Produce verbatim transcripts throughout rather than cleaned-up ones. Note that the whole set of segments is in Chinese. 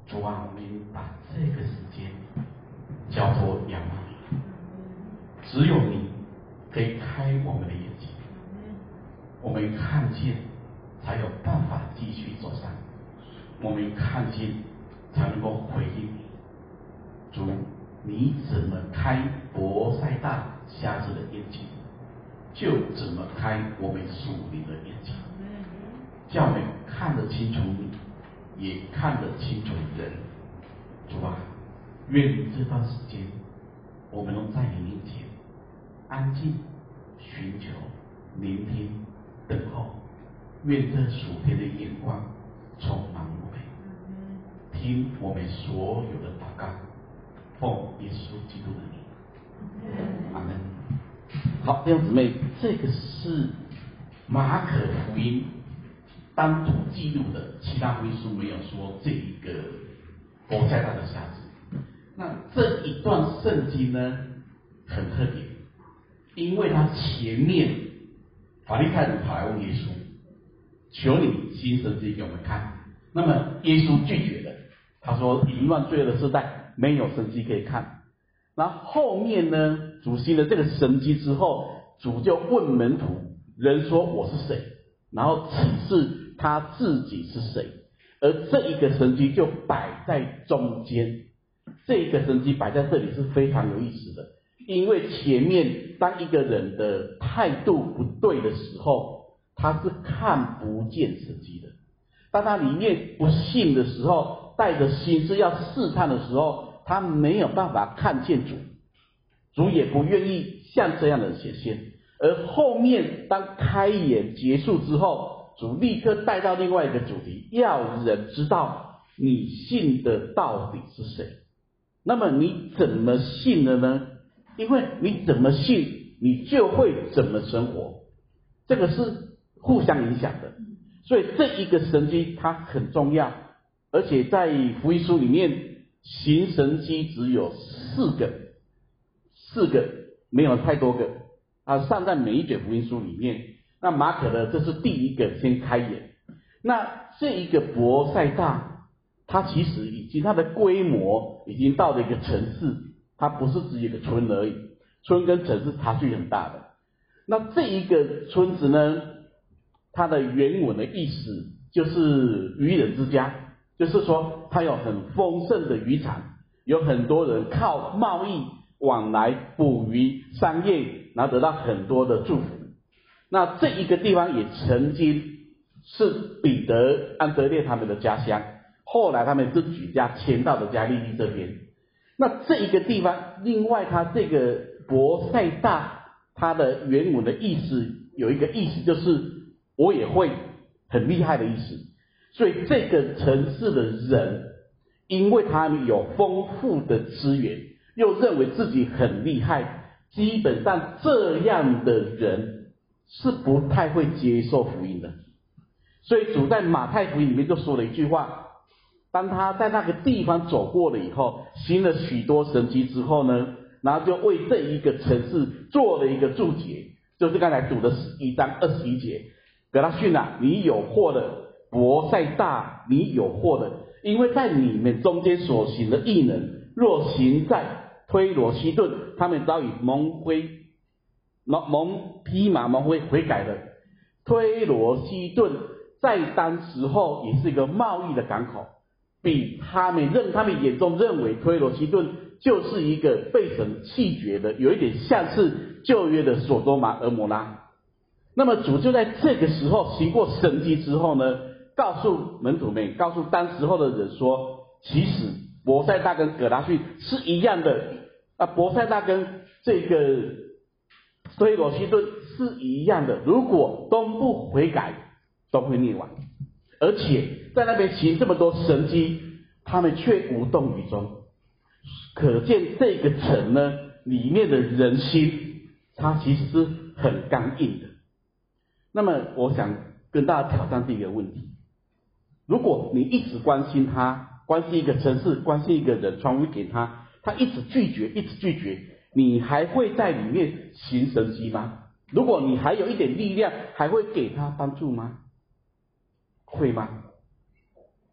主啊，我们把这个时间交托仰望你，只有你可以开我们的眼睛，我们看见才有办法继续走上，我们看见才能够回应你。主，你怎么开伯赛大瞎子的眼睛，就怎么开我们属灵的眼睛，叫我们看得清楚你，也看得清楚人。主啊，愿这段时间我们能在你面前安静寻求、聆听、等候，愿这属天的眼光充满我们，听我们所有的祷告，奉耶稣基督的名，阿门。好，弟兄姊妹，这个是马可福音单独记录的，其他福音书没有说这一个伯赛大的瞎子。那这一段圣经呢，很特别，因为他前面法利赛人跑来问耶稣，求你行神迹给我们看。那么耶稣拒绝了，他说淫乱罪恶的世代没有神迹可以看。然后后面呢，主行了这个神迹之后，主就问门徒，人说我是谁？然后启示他自己是谁。而这一个神迹就摆在中间，这一个神迹摆在这里是非常有意思的，因为前面当一个人的态度不对的时候，他是看不见神迹的。当他里面不信的时候，带着心思要试探的时候，他没有办法看见主，主也不愿意像这样的显现。而后面当开眼结束之后，主立刻带到另外一个主题，要人知道你信的到底是谁。那么你怎么信的呢？因为你怎么信，你就会怎么生活，这个是互相影响的。所以这一个神迹它很重要，而且在福音书里面行神迹只有四个，四个没有太多个啊，上在每一卷福音书里面。那马可呢，这是第一个先开眼。那这一个伯赛大，它其实已经它的规模已经到了一个城市，它不是只有一个村而已，村跟城市差距很大的。那这一个村子呢，它的原文的意思就是渔人之家，就是说它有很丰盛的渔场，有很多人靠贸易往来捕鱼商业，然后得到很多的祝福。那这一个地方也曾经是彼得、安德烈他们的家乡，后来他们是举家迁到了加利利这边。那这一个地方，另外它这个伯赛大，它的原文的意思有一个意思就是我也会，很厉害的意思。所以这个城市的人，因为他们有丰富的资源，又认为自己很厉害，基本上这样的人是不太会接受福音的。所以主在马太福音里面就说了一句话，当他在那个地方走过了以后，行了许多神迹之后呢，然后就为这一个城市做了一个注解，就是刚才读的十一章二十一节，格拉逊啊，你有祸了，伯赛大，你有祸了，因为在你们中间所行的异能，若行在推罗西顿，他们早已蒙灰蒙蒙披麻蒙灰悔改了。推罗西顿在当时候也是一个贸易的港口，比他们认他们眼中认为推罗西顿就是一个被神弃绝的，有一点像是旧约的所多玛俄摩拉。那么主就在这个时候行过神迹之后呢，告诉门徒们，告诉当时候的人说，其实伯赛大跟葛拉逊是一样的啊，伯赛大跟这个推罗西顿是一样的，如果都不悔改，都会灭亡。而且在那边行这么多神迹，他们却无动于衷，可见这个城呢，里面的人心，它其实是很刚硬的。那么我想跟大家挑战这个问题，如果你一直关心他，关心一个城市，关心一个人，传福音给他，他一直拒绝，一直拒绝，你还会在里面行神迹吗？如果你还有一点力量，还会给他帮助吗？会吗？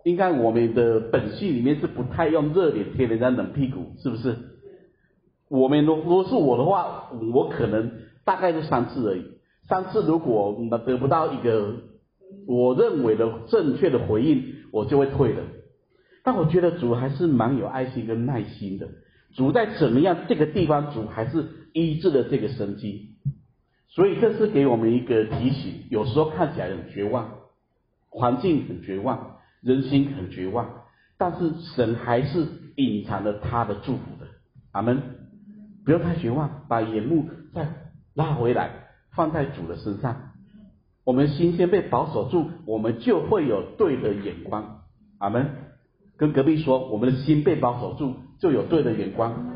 应该我们的本性里面是不太用热脸贴人家冷屁股，是不是？我们如果是我的话，我可能大概是三次而已。三次如果得不到一个我认为的正确的回应，我就会退了。但我觉得主还是蛮有爱心跟耐心的。主在怎么样这个地方，主还是医治了这个神迹。所以这是给我们一个提醒，有时候看起来很绝望，环境很绝望，人心很绝望，但是神还是隐藏了他的祝福的。阿们。不用太绝望，把眼目再拉回来，放在主的身上。我们心先被保守住，我们就会有对的眼光。阿们。跟隔壁说，我们的心被保守住，就有对的眼光。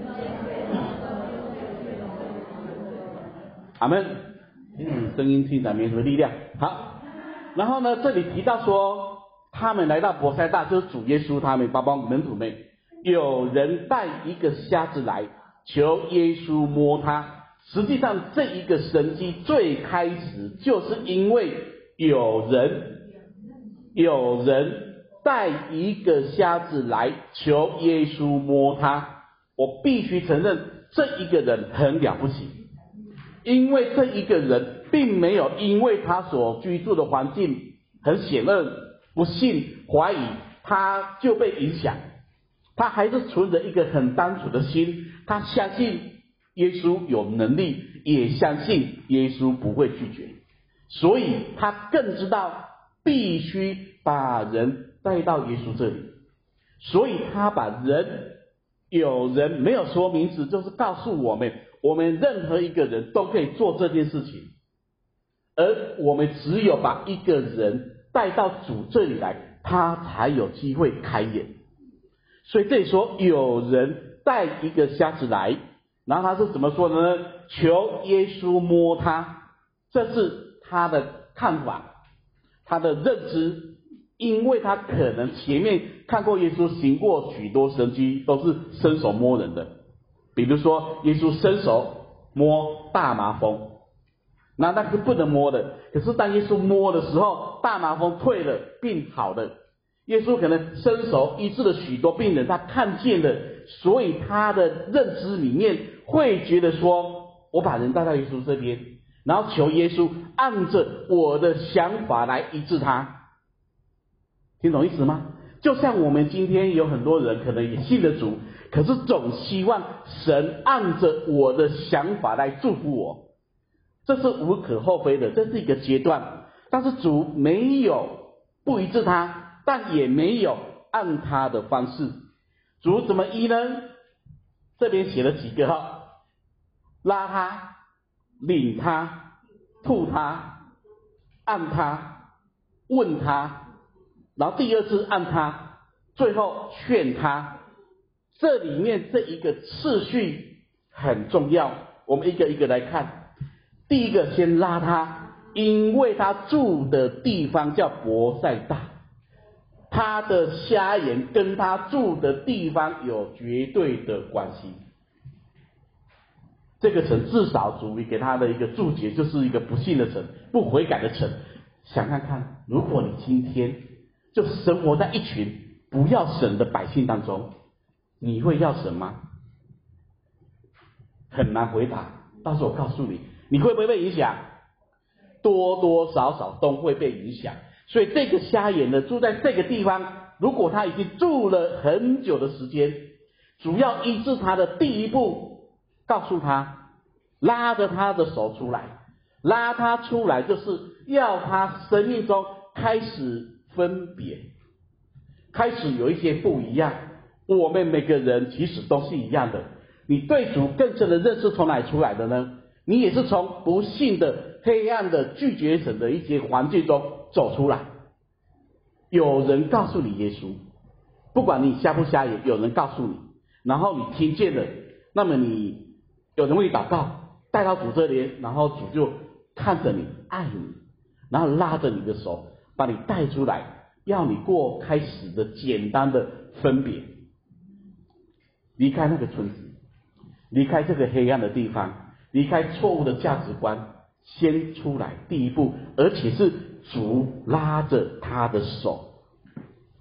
阿们。嗯，声音听起来没什么力量。好，然后呢，这里提到说，他们来到伯赛大，就是主耶稣他们包括门徒们，有人带一个瞎子来，求耶稣摸他。实际上这一个神迹最开始就是因为有人有人带一个瞎子来求耶稣摸他。我必须承认这一个人很了不起，因为这一个人并没有因为他所居住的环境很险恶、不信、怀疑，他就被影响。他还是存着一个很单纯的心，他相信耶稣有能力，也相信耶稣不会拒绝，所以他更知道必须把人带到耶稣这里，所以他把人有人没有说名字，就是告诉我们，我们任何一个人都可以做这件事情，而我们只有把一个人带到主这里来，他才有机会开眼。所以这里说有人带一个瞎子来，然后他是怎么说的呢？求耶稣摸他，这是他的看法，他的认知，因为他可能前面看过耶稣行过许多神迹，都是伸手摸人的，比如说耶稣伸手摸大麻风，那那是不能摸的，可是当耶稣摸的时候，大麻风退了，病好了。耶稣可能伸手医治了许多病人，他看见了，所以他的认知里面会觉得说，我把人带到耶稣这边，然后求耶稣按着我的想法来医治他。听懂意思吗？就像我们今天有很多人可能也信了主，可是总希望神按着我的想法来祝福我，这是无可厚非的，这是一个阶段。但是主没有不医治他，但也没有按他的方式。主怎么医呢？这边写了几个哈，拉他、领他、吐他、按他、问他，然后第二次按他，最后劝他。这里面这一个次序很重要，我们一个一个来看。第一个先拉他，因为他住的地方叫伯赛大，他的瞎眼跟他住的地方有绝对的关系。这个城至少主给他的一个注解就是一个不信的城，不悔改的城。想看看，如果你今天就生活在一群不要神的百姓当中，你会要神吗？很难回答，但是我告诉你，你会不会被影响？多多少少都会被影响。所以这个瞎眼的住在这个地方，如果他已经住了很久的时间，主要医治他的第一步，告诉他，拉着他的手出来，拉他出来就是要他生命中开始分别，开始有一些不一样。我们每个人其实都是一样的，你对主更深的认识从哪里出来的呢？你也是从不幸的黑暗的拒绝神的一些环境中走出来。有人告诉你耶稣，不管你瞎不瞎眼，有人告诉你，然后你听见了，那么你有人为你祷告，带到主这里，然后主就看着你，爱你，然后拉着你的手把你带出来，要你过开始的简单的分别，离开那个村子，离开这个黑暗的地方，离开错误的价值观，先出来第一步，而且是主拉着他的手，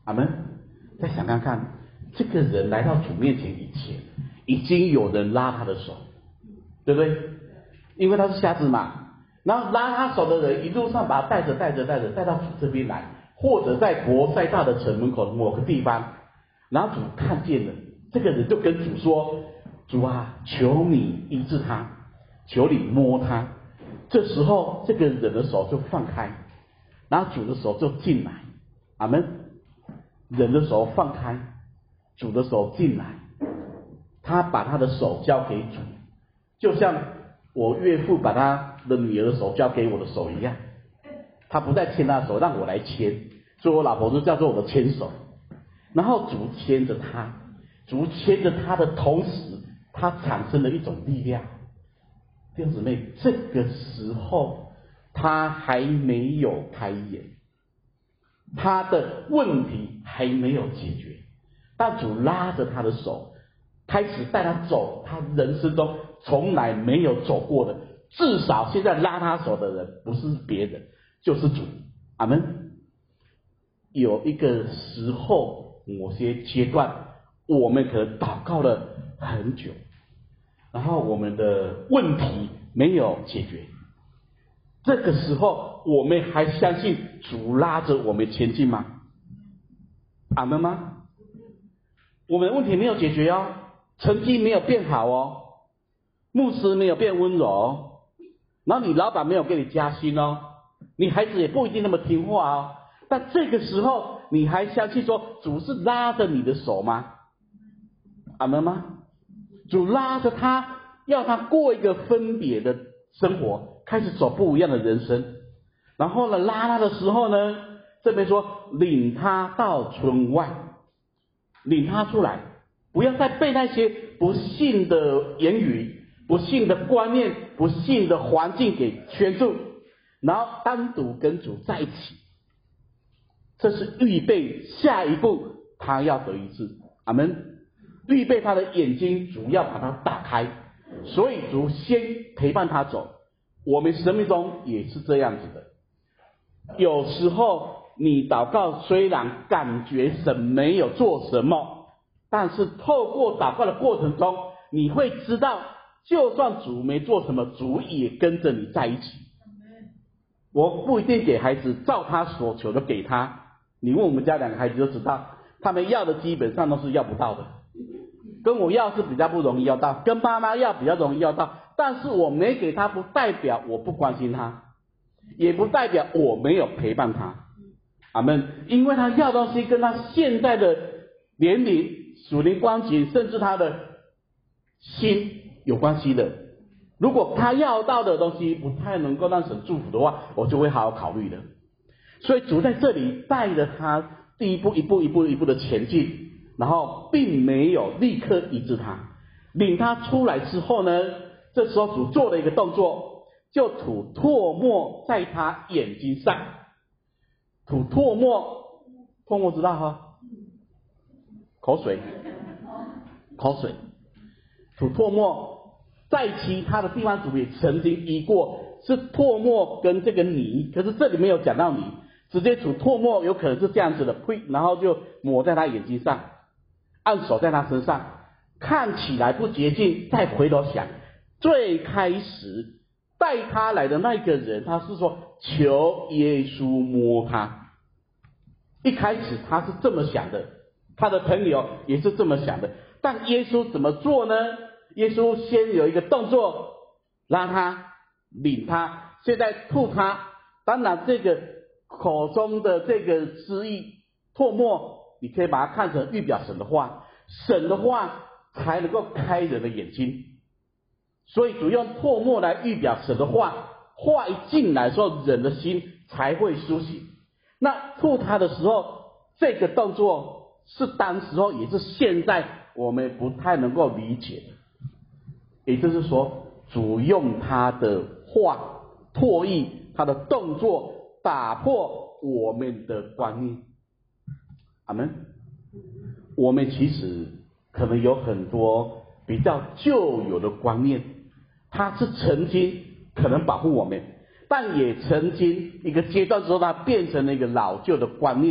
阿们。再想看看，这个人来到主面前以前，已经有人拉他的手，对不对？因为他是瞎子嘛，然后拉他手的人一路上把他带着带着带着带到主这边来，或者在伯赛大的城门口的某个地方，然后主看见了这个人，就跟主说：主啊，求你医治他，求你摸他。这时候这个人的手就放开，然后主的手就进来，阿们。人的手放开，主的手进来，他把他的手交给主，就像我岳父把他的女儿的手交给我的手一样，他不再牵他的手，让我来牵，所以我老婆就叫做我的牵手。然后主牵着他，主牵着他的同时，他产生了一种力量。弟兄姊妹，这个时候他还没有开眼，他的问题还没有解决，但主拉着他的手，开始带他走他人生中从来没有走过的，至少现在拉他手的人不是别人，就是主。阿们。有一个时候，某些阶段，我们可能祷告了很久，然后我们的问题没有解决，这个时候我们还相信主拉着我们前进吗？阿们吗？我们的问题没有解决哦，成绩没有变好哦，牧师没有变温柔哦，然后你老板没有给你加薪哦，你孩子也不一定那么听话哦，但这个时候你还相信说主是拉着你的手吗？阿们吗？主拉着他，要他过一个分别的生活，开始走不一样的人生。然后呢，拉他的时候呢，这边说领他到村外，领他出来，不要再被那些不幸的言语、不幸的观念、不幸的环境给圈住，然后单独跟主在一起。这是预备下一步他要得医治。阿们。预备他的眼睛，主要把它打开，所以主先陪伴他走。我们生命中也是这样子的，有时候你祷告虽然感觉神没有做什么，但是透过祷告的过程中，你会知道就算主没做什么，主也跟着你在一起。我不一定给孩子照他所求的给他，你问我们家两个孩子就知道，他们要的基本上都是要不到的，跟我要是比较不容易要到，跟妈妈要比较容易要到，但是我没给他不代表我不关心他，也不代表我没有陪伴他。阿们。因为他要东西跟他现在的年龄、属灵光景，甚至他的心有关系的。如果他要到的东西不太能够让神祝福的话，我就会好好考虑的。所以主在这里带着他第一步一步一步一步的前进，然后并没有立刻医治他。领他出来之后呢，这时候主做了一个动作，就吐唾沫在他眼睛上。吐唾沫，唾沫知道哈？口水，口水，吐唾沫。在其他的地方主也曾经医过，是唾沫跟这个泥，可是这里没有讲到泥，直接吐唾沫，有可能是这样子的，呸，然后就抹在他眼睛上，按手在他身上，看起来不洁净。再回头想，最开始带他来的那个人，他是说求耶稣摸他，一开始他是这么想的，他的朋友也是这么想的，但耶稣怎么做呢？耶稣先有一个动作，拉他，领他，现在吐他。当然这个口中的这个诗意唾沫，你可以把它看成预表神的话，神的话才能够开人的眼睛。所以主用唾沫来预表神的话，话一进来的时候，人的心才会苏醒。那吐他的时候，这个动作是当时候也是现在我们不太能够理解的。也就是说，主用他的话唾液，他的动作打破我们的观念。阿们。我们其实可能有很多比较旧有的观念，它是曾经可能保护我们，但也曾经一个阶段之后，它变成了一个老旧的观念。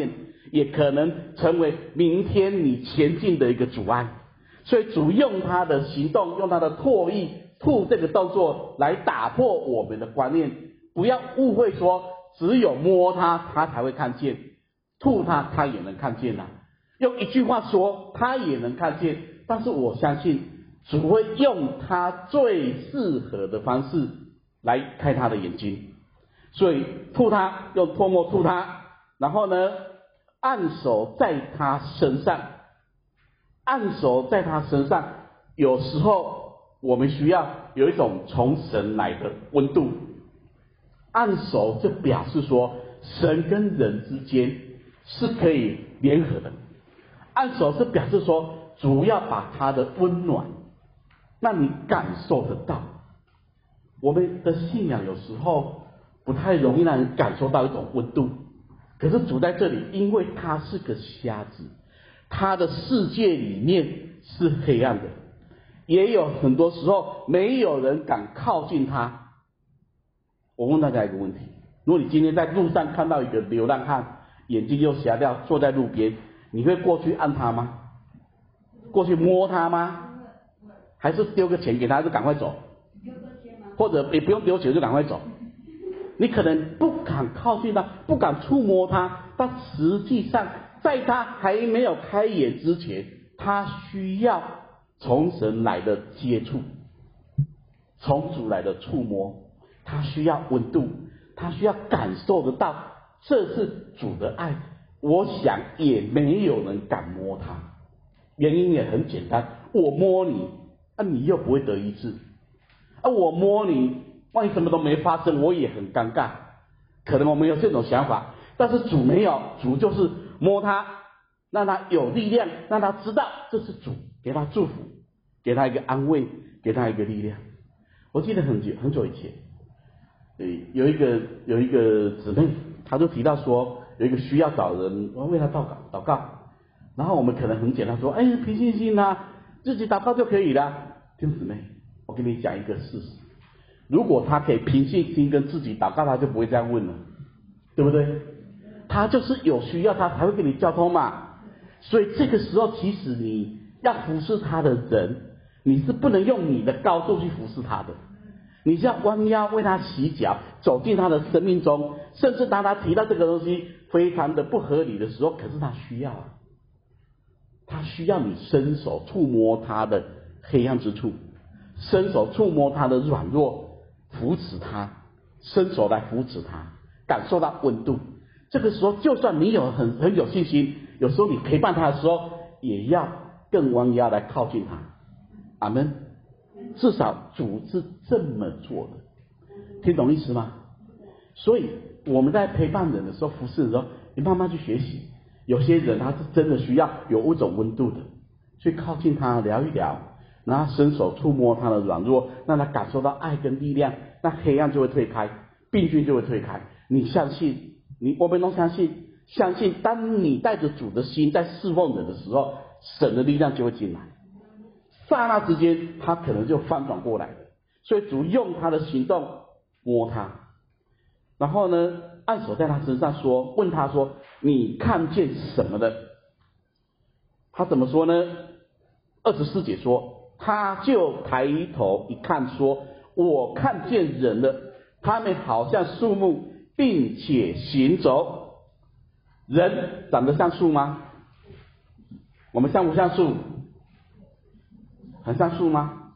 也可能成为明天你前进的一个阻碍。所以主用他的行动，用他的唾液吐这个动作来打破我们的观念，不要误会说只有摸他他才会看见，吐他他也能看见啊。用一句话说他也能看见，但是我相信主会用他最适合的方式来开他的眼睛。所以吐他，用唾沫吐他，然后呢按手在他身上，按手在他身上。有时候我们需要有一种从神来的温度，按手就表示说神跟人之间是可以联合的，按手是表示说主要把他的温暖让你感受得到。我们的信仰有时候不太容易让人感受到一种温度，可是主在这里，因为他是个瞎子，他的世界里面是黑暗的，也有很多时候没有人敢靠近他。我问大家一个问题，如果你今天在路上看到一个流浪汉，眼睛又瞎掉，坐在路边，你会过去按他吗？过去摸他吗？还是丢个钱给他就赶快走？或者也不用丢钱就赶快走？你可能不敢靠近他，不敢触摸他，但实际上在他还没有开眼之前，他需要从神来的接触，从主来的触摸，他需要温度，他需要感受得到这是主的爱。我想也没有人敢摸他，原因也很简单，我摸你啊，你又不会得医治啊，我摸你万一什么都没发生，我也很尴尬。可能我们有这种想法，但是主没有，主就是摸他，让他有力量，让他知道这是主，给他祝福，给他一个安慰，给他一个力量。我记得很久很久以前，对，有一个有一个姊妹，她就提到说，有一个需要找人，我要为她祷告祷告。然后我们可能很简单说，哎，凭信心啊，自己祷告就可以了。弟兄姊妹，我跟你讲一个事实，如果他可以凭信心跟自己祷告，他就不会这样问了，对不对？他就是有需要，他才会跟你交通嘛。所以这个时候，其实你要服侍他的人，你是不能用你的高度去服侍他的，你是要弯腰为他洗脚，走进他的生命中。甚至当他提到这个东西非常的不合理的时候，可是他需要啊，他需要你伸手触摸他的黑暗之处，伸手触摸他的软弱，扶持他，伸手来扶持他，感受到温度。这个时候就算你有很很有信心，有时候你陪伴他的时候也要更弯腰来靠近他。阿们。至少主是这么做的，听懂意思吗？所以我们在陪伴人的时候，服侍的时候，你慢慢去学习。有些人他是真的需要有一种温度的，去靠近他聊一聊，然后伸手触摸他的软弱，让他感受到爱跟力量，那黑暗就会退开，病菌就会退开。你相信，你我们都相信，相信当你带着主的心在侍奉人的时候，神的力量就会进来，刹那之间他可能就翻转过来了。所以主用他的行动摸他，然后呢按手在他身上说，问他说，你看见什么了？他怎么说呢？二十四节说，他就抬头一看说，我看见人了，他们好像树木，并且行走。人长得像树吗？我们像不像树？很像树吗？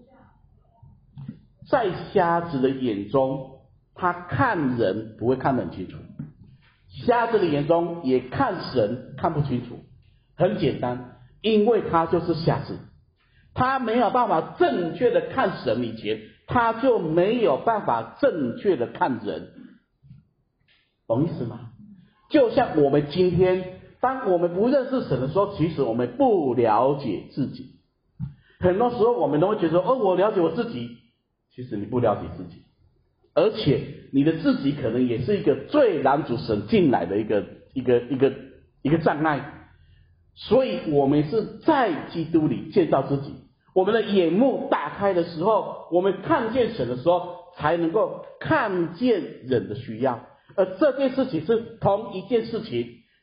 在瞎子的眼中，他看人不会看得很清楚，瞎子的眼中也看神看不清楚。很简单，因为他就是瞎子，他没有办法正确的看神以前，他就没有办法正确的看人，懂意思吗？就像我们今天，当我们不认识神的时候，其实我们不了解自己。很多时候我们都会觉得，哦，我了解我自己，其实你不了解自己，而且你的自己可能也是一个最难主神进来的一个一个一个一个障碍。所以我们是在基督里建造自己，我们的眼目打开的时候，我们看见神的时候，才能够看见人的需要。而这件事情是同一件事情，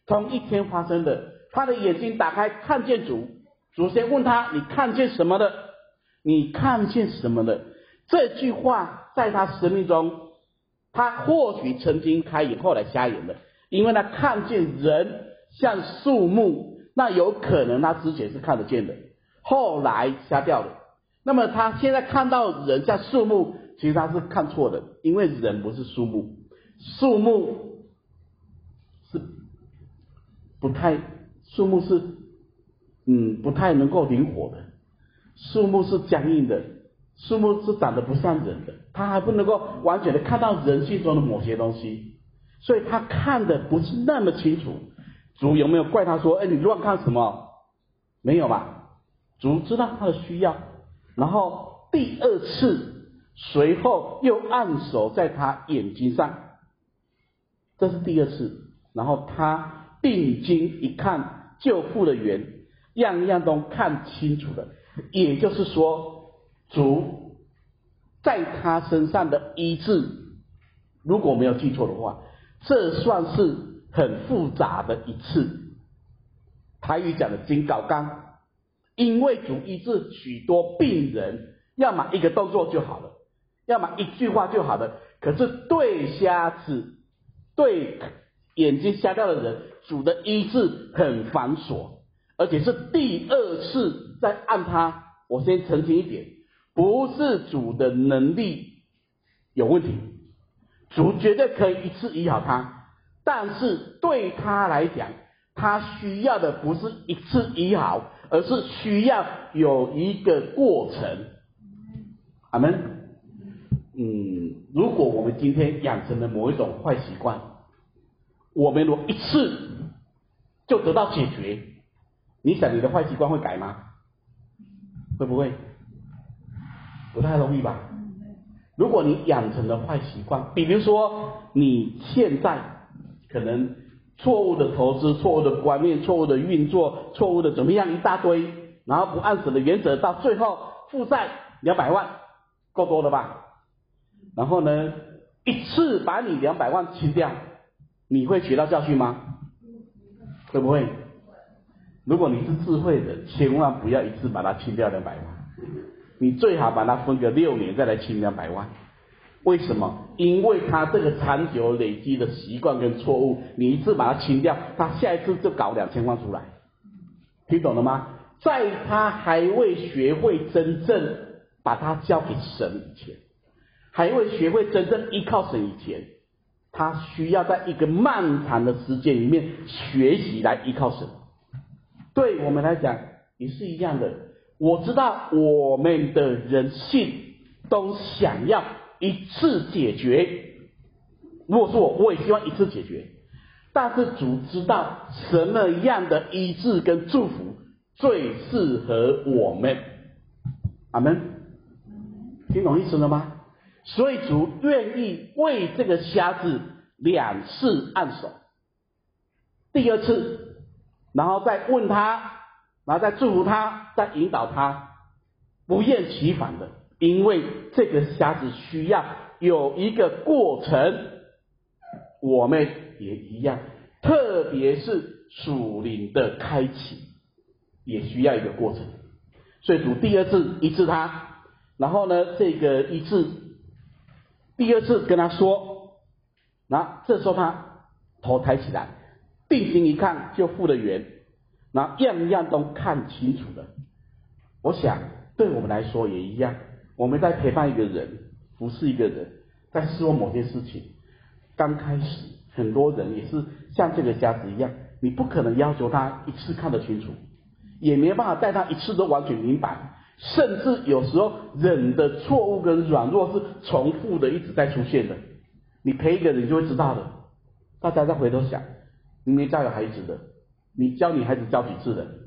同一天发生的。他的眼睛打开，看见主，主先问他：你看见什么了？你看见什么了？这句话在他生命中，他或许曾经开眼，后来瞎眼了，因为他看见人像树木，那有可能他之前是看得见的，后来瞎掉了。那么他现在看到人像树木，其实他是看错的，因为人不是树木，树木是不太，树木是嗯不太能够灵活的，树木是僵硬的，树木是长得不像人的，他还不能够完全的看到人性中的某些东西，所以他看的不是那么清楚。主有没有怪他说：哎，你乱看什么？没有吧？主知道他的需要，然后第二次随后又按手在他眼睛上，这是第二次。然后他定睛一看，就复了原，样样都看清楚了。也就是说，主在他身上的医治，如果没有记错的话，这算是很复杂的一次。台语讲的金搞刚，因为主医治许多病人，要么一个动作就好了，要么一句话就好了。可是对瞎子、对眼睛瞎掉的人，主的医治很繁琐，而且是第二次再按他。我先澄清一点，不是主的能力有问题，主绝对可以一次医好他，但是对他来讲，他需要的不是一次医好，而是需要有一个过程。阿们。嗯，如果我们今天养成了某一种坏习惯，我们如果一次就得到解决，你想你的坏习惯会改吗？会不会？不太容易吧。如果你养成了坏习惯，比如说你现在可能错误的投资、错误的观念、错误的运作、错误的怎么样一大堆，然后不按神的原则，到最后负债两百万，够多了吧？然后呢，一次把你两百万清掉，你会学到教训吗？会不会？如果你是智慧的，千万不要一次把它清掉两百万，你最好把它分个六年再来清两百万。为什么？因为他这个长久累积的习惯跟错误，你一次把它清掉，他下一次就搞两千万出来，听懂了吗？在他还未学会真正把它交给神以前，还未学会真正依靠神以前，他需要在一个漫长的时间里面学习来依靠神。对我们来讲也是一样的，我知道我们的人性都想要一次解决，如果是我，我也希望一次解决，但是主知道什么样的医治跟祝福最适合我们。阿们，听懂意思了吗？所以主愿意为这个瞎子两次按手，第二次然后再问他，然后再祝福他，再引导他，不厌其烦的，因为这个瞎子需要有一个过程，我们也一样，特别是属灵的开启也需要一个过程。所以主第二次医治他，然后呢这个医治第二次跟他说，然后这时候他头抬起来，定睛一看就复了原，然后样样都看清楚了。我想对我们来说也一样，我们在陪伴一个人、服侍一个人，在说某件事情，刚开始很多人也是像这个瞎子一样，你不可能要求他一次看得清楚，也没办法带他一次都完全明白，甚至有时候人的错误跟软弱是重复的一直在出现的。你陪一个人就会知道的。大家再回头想，你没教有孩子的，你教你孩子教几次的？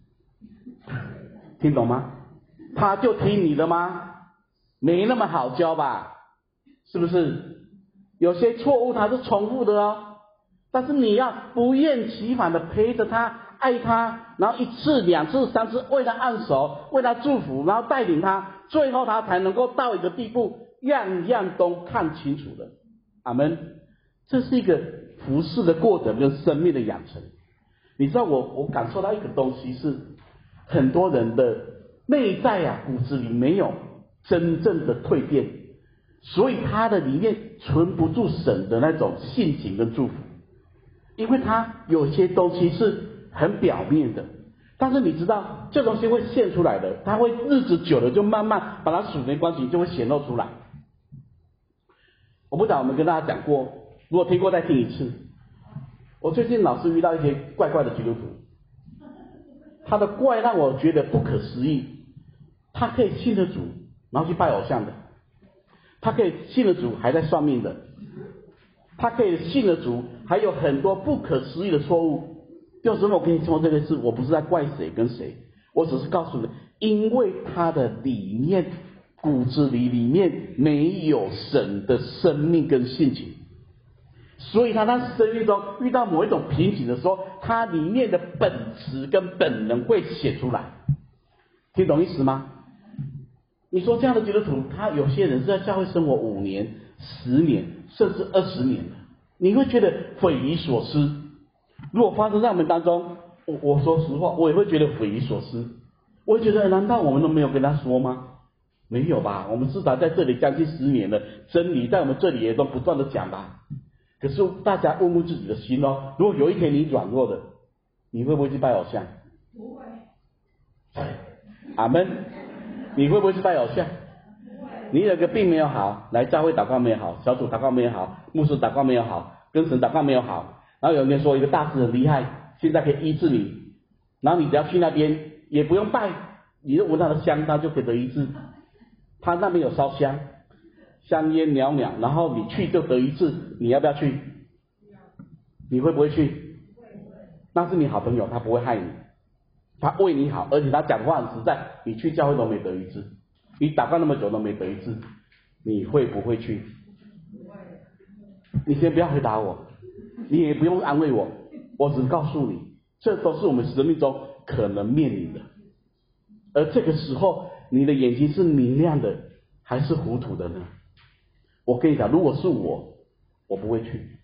听懂吗？他就听你的吗？没那么好教吧，是不是？有些错误它是重复的哦，但是你要不厌其烦的陪着他，爱他，然后一次两次三次为他按手，为他祝福，然后带领他，最后他才能够到一个地步，样样都看清楚了。阿们。这是一个服侍的过程跟生命的养成。 你知道我我感受到一个东西是，很多人的内在啊骨子里没有真正的蜕变，所以他的里面存不住神的那种性情跟祝福，因为他有些东西是很表面的，但是你知道这东西会现出来的，它会日子久了就慢慢把它属灵关系就会显露出来。我不知道我们跟大家讲过，如果听过再听一次。我最近老是遇到一些怪怪的基督徒，他的怪让我觉得不可思议。他可以信了主，然后去拜偶像的；他可以信了主，还在算命的；他可以信了主，还有很多不可思议的错误。有时候我跟你说这个事，我不是在怪谁跟谁，我只是告诉你，因为他的里面骨子里里面没有神的生命跟性情。所以他在生命中遇到某一种瓶颈的时候，他里面的本质跟本能会显出来，听懂意思吗？你说这样的基督徒，他有些人是在教会生活五年、十年，甚至二十年了，你会觉得匪夷所思。如果发生在我们当中，我我说实话，我也会觉得匪夷所思。我会觉得，难道我们都没有跟他说吗？没有吧，我们至少在这里将近十年了，真理在我们这里也都不断的讲吧。可是大家问问自己的心哦，如果有一天你软弱了，你会不会去拜偶像？ 不会。 阿们，你会不会去拜偶像？ 不会。 你有个病没有好，来教会祷告没有好，小组祷告没有好，牧师祷告没有好，跟神祷告没有好，然后有人说一个大师很厉害，现在可以医治你，然后你只要去那边也不用拜，你就闻他的香，他就可以得医治。他那边有烧香。香烟袅袅，然后你去就得一治，你要不要去？你会不会去？那是你好朋友，他不会害你，他为你好，而且他讲话很实在。你去教会都没得一治，你祷告那么久都没得一治，你会不会去？你先不要回答我，你也不用安慰我，我只告诉你，这都是我们生命中可能面临的。而这个时候，你的眼睛是明亮的，还是糊涂的呢？我跟你讲，如果是我，我不会去，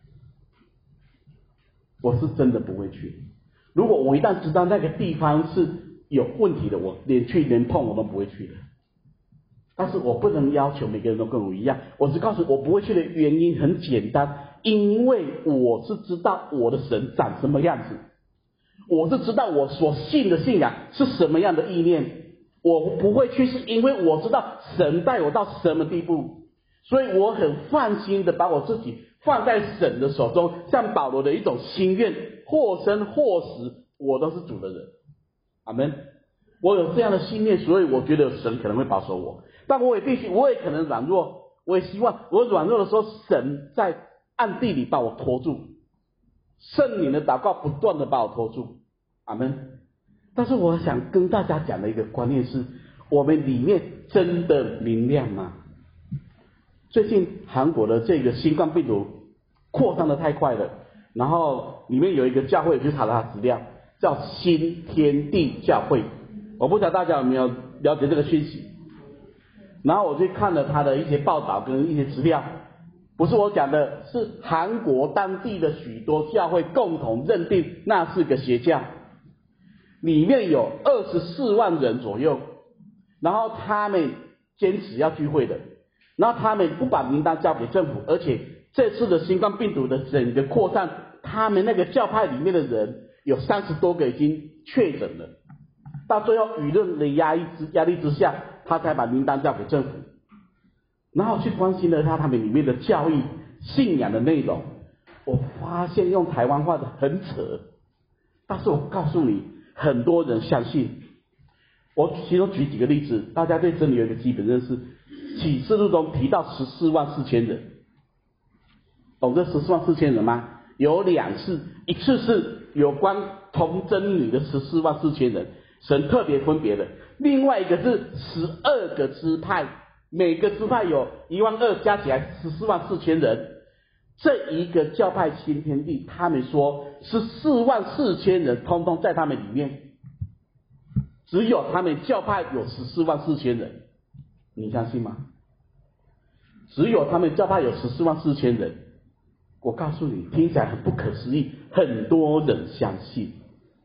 我是真的不会去。如果我一旦知道那个地方是有问题的，我连去连碰我都不会去的。但是我不能要求每个人都跟我一样，我只告诉我不会去的原因很简单，因为我是知道我的神长什么样子，我是知道我所信的信仰是什么样的意念。我不会去是因为我知道神带我到什么地步，所以我很放心的把我自己放在神的手中，像保罗的一种心愿，或生或死我都是主的人。阿们。我有这样的信念，所以我觉得神可能会保守我，但我也必须，我也可能软弱，我也希望我软弱的时候，神在暗地里把我拖住，圣灵的祷告不断的把我拖住。阿们。但是我想跟大家讲的一个观念是，我们里面真的明亮吗？最近韩国的这个新冠病毒扩散的太快了，然后里面有一个教会去查了他资料，叫新天地教会，我不知道大家有没有了解这个讯息。然后我去看了他的一些报道跟一些资料，不是我讲的，是韩国当地的许多教会共同认定那是个邪教。里面有二十四万人左右，然后他们坚持要聚会的，然后他们不把名单交给政府，而且这次的新冠病毒的整个扩散，他们那个教派里面的人有三十多个已经确诊了，到最后舆论的压力之压力之下，他才把名单交给政府，然后去关心了他他们里面的教义、信仰的内容，我发现用台湾话的很扯，但是我告诉你，很多人相信。我其中举几个例子，大家对真理有一个基本认识。启示录中提到十四万四千人，懂这十四万四千人吗？有两次，一次是有关童贞女的十四万四千人，神特别分别的；另外一个是十二个支派，每个支派有一万二，加起来十四万四千人。这一个教派新天地，他们说是四万四千人，通通在他们里面，只有他们教派有十四万四千人，你相信吗？只有他们教派有十四万四千人，我告诉你，听起来很不可思议，很多人相信。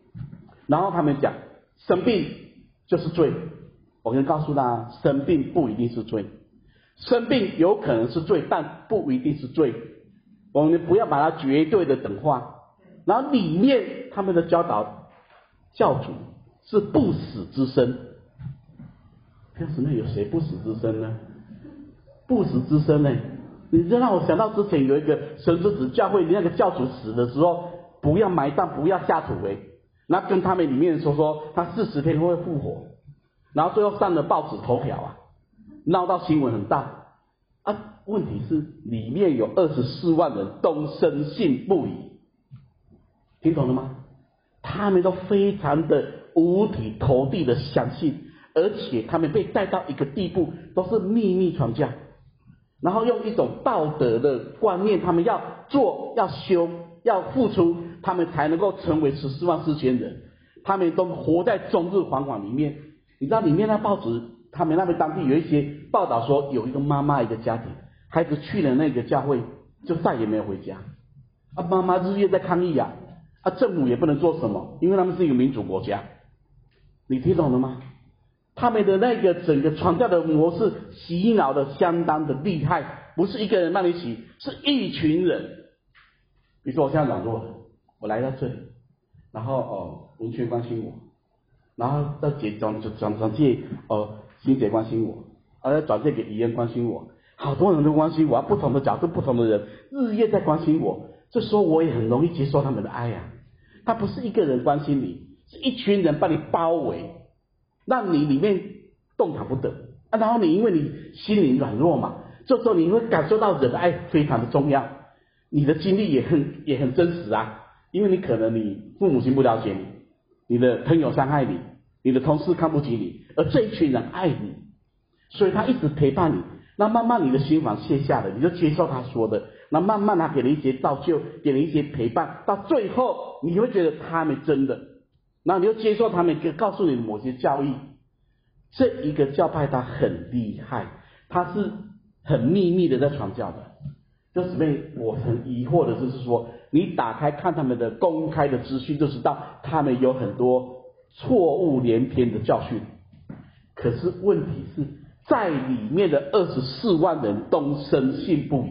然后他们讲生病就是罪。我跟告诉大家，生病不一定是罪，生病有可能是罪，但不一定是罪。我们不要把它绝对的等化。然后里面他们的教导，教主是不死之身。当时那有谁不死之身呢？不死之身呢？你这让我想到之前有一个神之子教会那个教主死的时候，不要埋葬，不要下土哎，然后跟他们里面说说他四十天会复活，然后最后上了报纸头条啊，闹到新闻很大啊。问题是里面有二十四万人都深信不疑，听懂了吗？他们都非常的五体投地的相信，而且他们被带到一个地步，都是秘密传教，然后用一种道德的观念，他们要做、要修、要付出，他们才能够成为十四万四千人。他们都活在中日惶惶里面。你知道里面那报纸，他们那边当地有一些报道说，有一个妈妈一个家庭，孩子去了那个教会，就再也没有回家。啊，妈妈日夜在抗议啊，啊，政府也不能做什么，因为他们是一个民主国家。你听懂了吗？他们的那个整个传教的模式洗脑的相当的厉害，不是一个人帮你洗，是一群人。比如说我现在软弱了，我来到这里，然后哦，文学关心我，然后到姐转转转借哦，欣姐关心我，啊，转借给怡恩关心我，好多人都关心我，不同的角度，不同的人日夜在关心我。这时候我也很容易接受他们的爱啊。他不是一个人关心你，是一群人把你包围，让你里面动弹不得啊。然后你因为你心灵软弱嘛，这时候你会感受到人的爱非常的重要，你的经历也很也很真实啊。因为你可能你父母亲不了解你，你的朋友伤害你，你的同事看不起你，而这一群人爱你，所以他一直陪伴你。那慢慢你的心防卸下了，你就接受他说的，那慢慢他给你一些造就，给你一些陪伴，到最后你会觉得他们真的，然后你就接受他们告诉你的某些教义。这一个教派他很厉害，他是很秘密的在传教的。就姊妹，我很疑惑的就是说，你打开看他们的公开的资讯，就知道他们有很多错误连篇的教训。可是问题是在里面的二十四万人都深信不疑。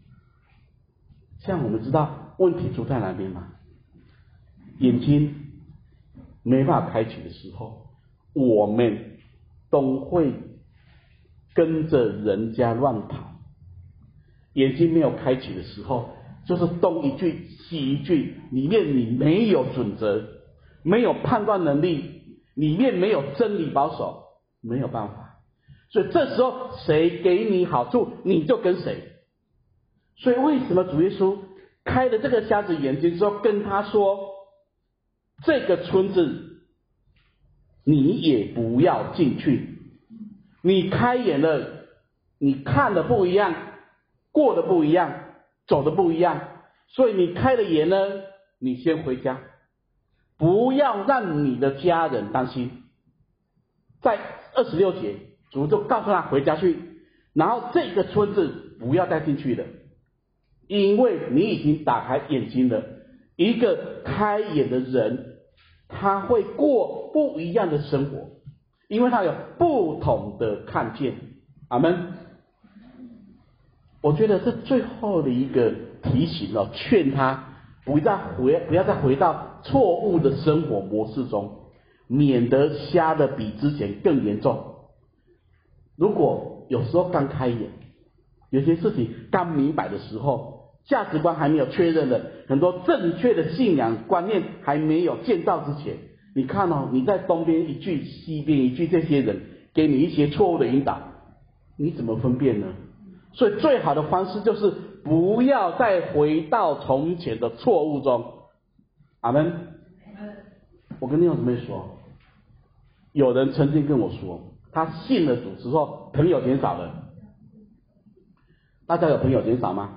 像我们知道问题出在哪边吗？眼睛没办法开启的时候，我们都会跟着人家乱跑。眼睛没有开启的时候，就是东一句西一句，里面你没有准则，没有判断能力，里面没有真理保守，没有办法。所以这时候谁给你好处，你就跟谁。所以为什么主耶稣开了这个瞎子眼睛之后，跟他说，这个村子你也不要进去，你开眼了，你看的不一样，过的不一样，走的不一样，所以你开了眼呢，你先回家，不要让你的家人担心。在二十六节，主就告诉他回家去，然后这个村子不要再进去了，因为你已经打开眼睛了。一个开眼的人，他会过不一样的生活，因为他有不同的看见。阿们。我觉得这最后的一个提醒哦，劝他不再回不要再回到错误的生活模式中，免得瞎的比之前更严重。如果有时候刚开眼，有些事情刚明白的时候，价值观还没有确认的，很多正确的信仰观念还没有建造之前，你看哦，你在东边一句西边一句，这些人给你一些错误的引导，你怎么分辨呢？所以最好的方式就是不要再回到从前的错误中。阿们。我跟弟兄姊妹说，有人曾经跟我说，他信了主之后，朋友减少了。大家有朋友减少吗？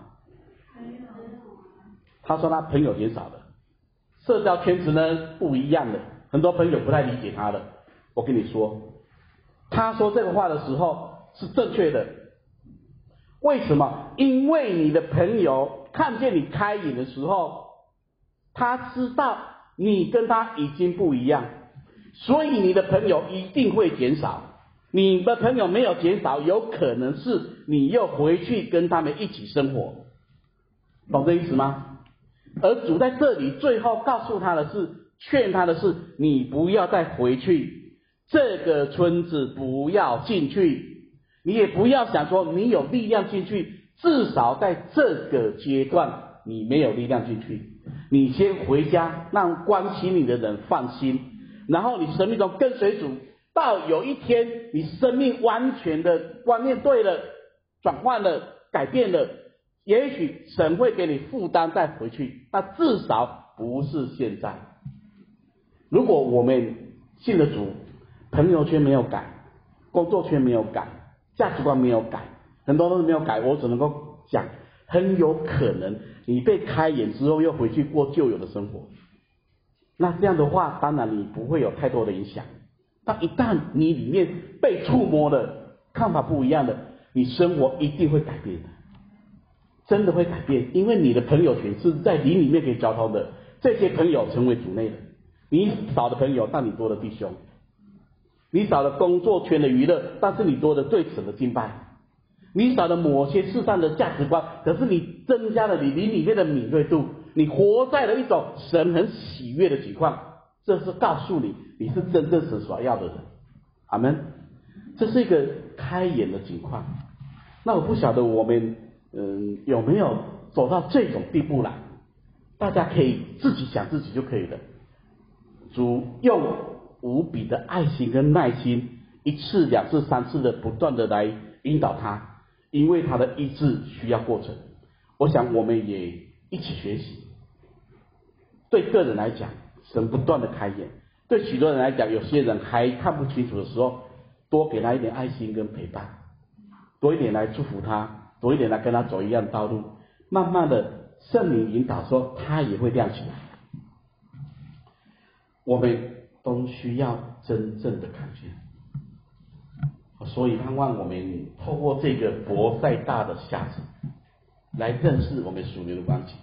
他说他朋友减少了，社交圈子呢不一样的，很多朋友不太理解他了。我跟你说，他说这个话的时候是正确的。为什么？因为你的朋友看见你开眼的时候，他知道你跟他已经不一样，所以你的朋友一定会减少。你的朋友没有减少，有可能是你又回去跟他们一起生活，懂这意思吗？而主在这里最后告诉他的是，劝他的是，你不要再回去，这个村子不要进去，你也不要想说你有力量进去，至少在这个阶段你没有力量进去，你先回家，让关心你的人放心，然后你生命中跟随主，到有一天你生命完全的观念对了，转换了，改变了，也许神会给你负担再回去，那至少不是现在。如果我们信了主，朋友圈没有改，工作圈没有改，价值观没有改，很多东西没有改，我只能够讲，很有可能你被开眼之后又回去过旧有的生活。那这样的话，当然你不会有太多的影响。但一旦你里面被触摸了，看法不一样的，你生活一定会改变的，真的会改变，因为你的朋友圈是在灵里面可以交通的，这些朋友成为主内的，你少的朋友，但你多的弟兄，你少了工作圈的娱乐，但是你多的对神的敬拜，你少了某些世上的价值观，可是你增加了你灵里面的敏锐度，你活在了一种神很喜悦的情况，这是告诉你你是真正神所要的人。阿们。这是一个开眼的情况。那我不晓得我们嗯有没有走到这种地步来，大家可以自己想自己就可以了。主用无比的爱心跟耐心，一次两次三次的不断的来引导他，因为他的医治需要过程。我想我们也一起学习。对个人来讲，神不断的开眼；对许多人来讲，有些人还看不清楚的时候，多给他一点爱心跟陪伴，多一点来祝福他，多一点来跟他走一样的道路，慢慢的圣灵引导说，他也会亮起来。我们都需要真正的看见，所以盼望我们透过这个博再大的瞎子来认识我们属灵的关系。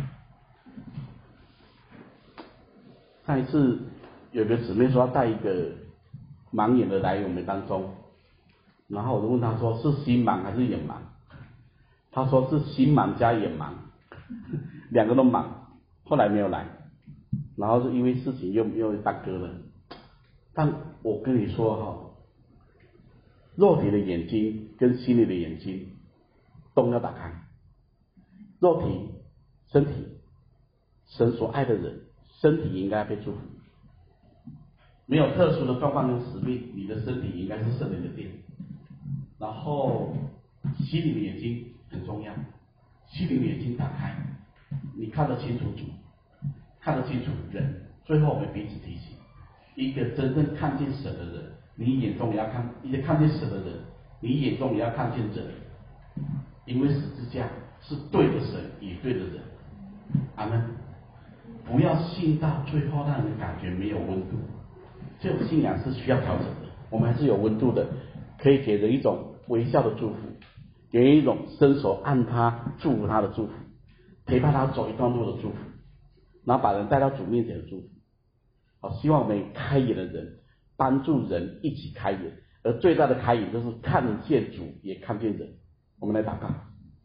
上一次有个姊妹说要带一个盲眼的来我们当中，然后我就问他说是心盲还是眼盲，他说是心盲加眼盲，两个都盲，后来没有来，然后是因为事情又又耽搁了。但我跟你说哈，肉体的眼睛跟心里的眼睛都要打开。肉体身体神所爱的人，身体应该被祝福，没有特殊的状况跟使命，你的身体应该是圣灵的殿。然后心灵的眼睛很重要，心灵的眼睛打开，你看得清楚主，看得清楚人。最后我们彼此提醒，一个真正看见神的人，你眼中也要看，一个看见神的人，你眼中也要看见人，因为十字架是对的神，也对的人。阿们。不要信到最后让人感觉没有温度，这种信仰是需要调整的。我们还是有温度的，可以给人一种微笑的祝福，给人一种伸手按他祝福他的祝福，陪伴他走一段路的祝福，然后把人带到主面前的祝福。好，希望我们开眼的人帮助人一起开眼，而最大的开眼就是看见主也看见人。我们来祷告。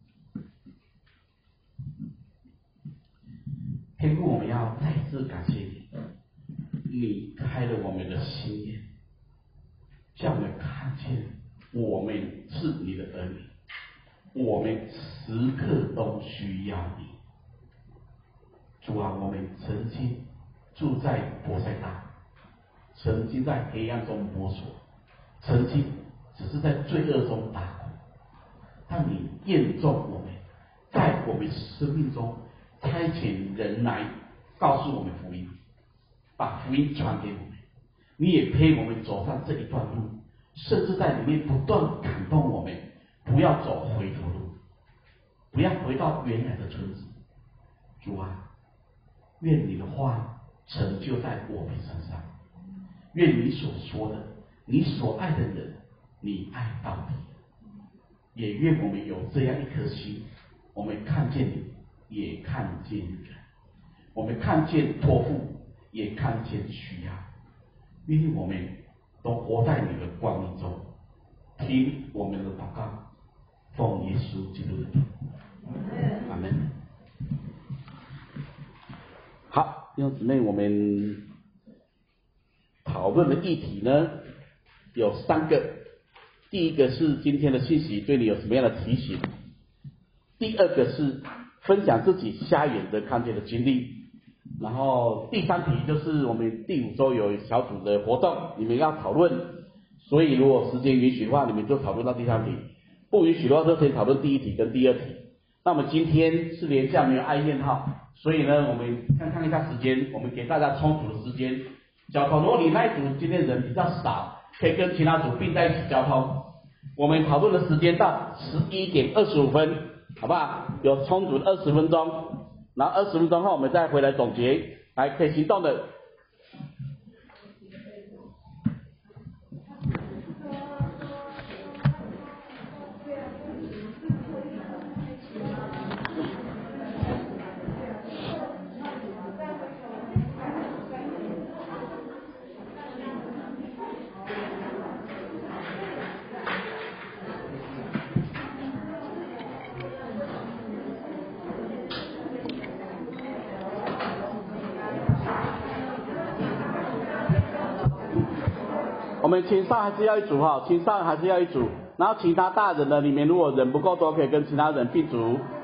天父，我们要再次感谢你，你开了我们的心眼，叫我们看见我们是你的儿女，我们时刻都需要你。主啊，我们曾经住在博塞大，曾经在黑暗中摸索，曾经只是在罪恶中打滚，但你验中我们，在我们生命中差遣人来告诉我们福音，把福音传给我们，你也陪我们走上这一段路，甚至在里面不断感动我们，不要走回头路，不要回到原来的村子。主啊，愿你的话成就在我们身上，愿你所说的，你所爱的人，你爱到底，也愿我们有这样一颗心，我们看见你，也看见人，我们看见托付， 也看见需要，因为我们都活在你的光明中，听我们的祷告，奉耶稣基督的名，阿门。 好，弟兄姊妹，我们讨论的议题呢有三个，第一个是今天的信息对你有什么样的提醒，第二个是分享自己瞎眼的看见的经历，然后第三题就是我们第五周有小组的活动，你们要讨论，所以如果时间允许的话，你们就讨论到第三题，不允许的话就可以讨论第一题跟第二题。那我们今天是连假没有爱宴号，所以呢，我们看看一下时间，我们给大家充足的时间交通。如果你那一组今天人比较少，可以跟其他组并在一起交通。我们讨论的时间到十一点二十五分，好不好？有充足的二十分钟，然后二十分钟后我们再回来总结，来可以行动的。我们青少还是要一组哈，青少还是要一组，然后其他大人呢，里面如果人不够多，可以跟其他人并组。